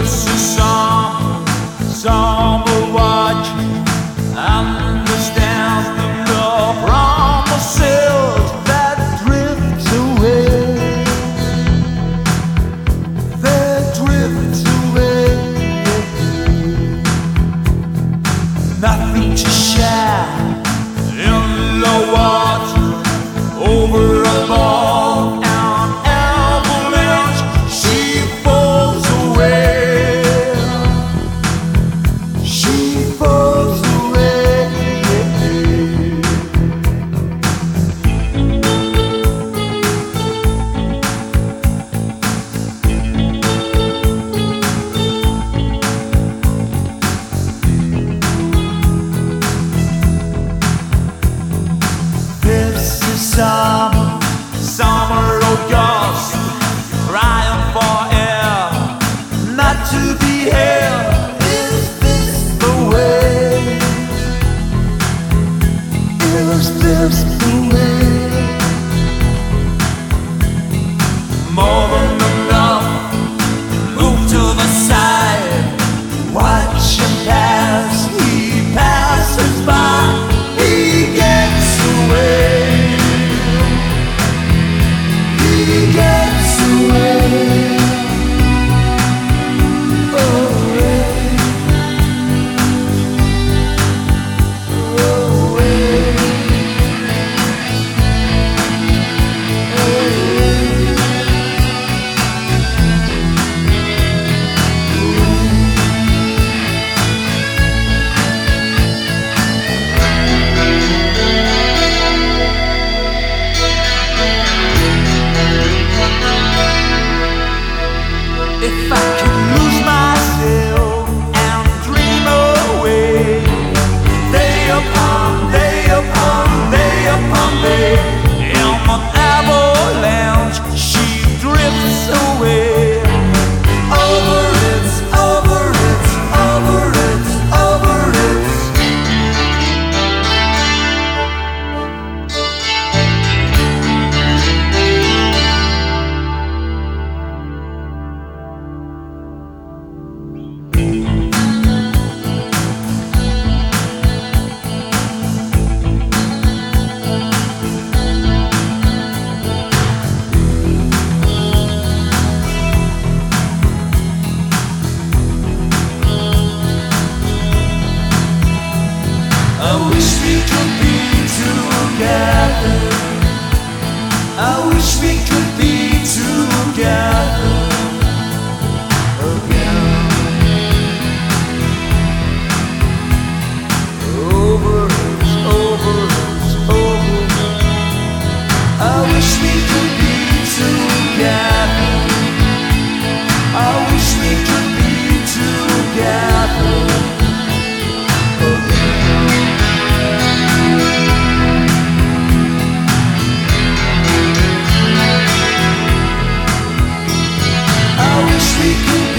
Nothing to share in the water over a ball and avalanche. She falls away. She falls away. Summer, summer August, crying for air, not to be here. Is this the way? Is this the way? More than enough, move to the side, watch him pass, he passes by, he gets away. He gets away, away, away, if I could lose myself and dream away, day upon day upon day upon day, in an avalanche she drifts away. Over it, over it, over it, over it. I wish we could be together. I wish we could be together again. Over it, over it, over it. I wish we could be together. I wish we could be together. I wish we could